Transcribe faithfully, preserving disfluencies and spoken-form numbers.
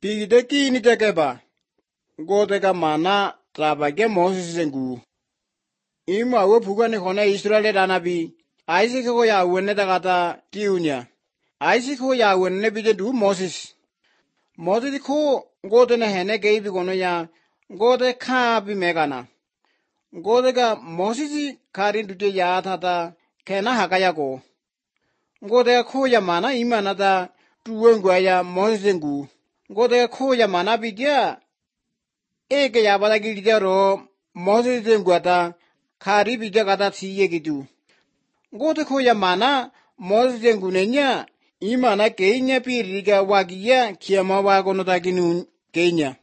Pigideki ni tekeba. Goteka mana trabage Moses zengu. Ima we pugani kone Israel danabi. Isaac ko ya wenne takata tiunya. Isaac ko ya wenne bije du Moses. Moses ko gote na hene geibi kono ya gote kaabi megana. Gote ka Moses karin dute ya tata kena hakaya ko. Gote ko ya mana ima nata tuwengwa ya Moses zengu. Gote ko ya mana bidya. Eke ya bada gilidya ro Moses zengu ata kari bidya kata siye gitu. Gote ko ya mana Moses zengu nenya ima na kenya piriga wagia kiama wagono takinu kenya.